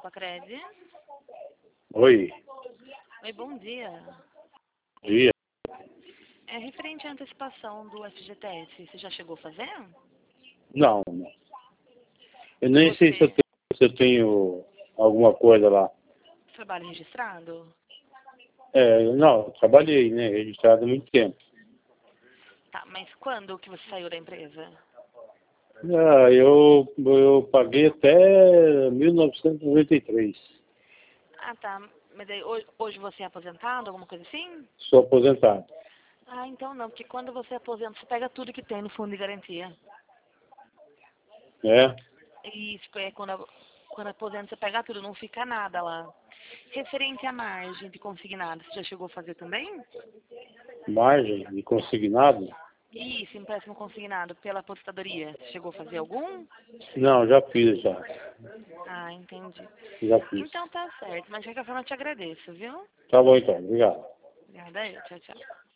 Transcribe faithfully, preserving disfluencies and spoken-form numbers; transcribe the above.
Pacred. Oi, Oi, bom dia. dia. É referente à antecipação do F G T S, você já chegou a fazer? Não, não. Eu nem sei se eu, Você tenho, se eu tenho alguma coisa lá. trabalha registrado? É, não, eu trabalhei, né? Registrado há muito tempo. Tá, mas quando que você saiu da empresa? Ah, eu, eu paguei até mil novecentos e noventa e três. Ah, tá. Mas aí, hoje, hoje você é aposentado, alguma coisa assim? Sou aposentado. Ah, então não, porque quando você aposenta, você pega tudo que tem no fundo de garantia. É? Isso, é quando, quando aposenta, você pega tudo, não fica nada lá. Referente à margem de consignado, você já chegou a fazer também? Margem de consignado? Isso, empréstimo consignado pela apostadoria. Você chegou a fazer algum? Não, já fiz já. Ah, entendi. Já fiz. Então tá certo, mas de qualquer forma eu te agradeço, viu? Tá bom então, obrigado. Obrigada, eu. Tchau, tchau.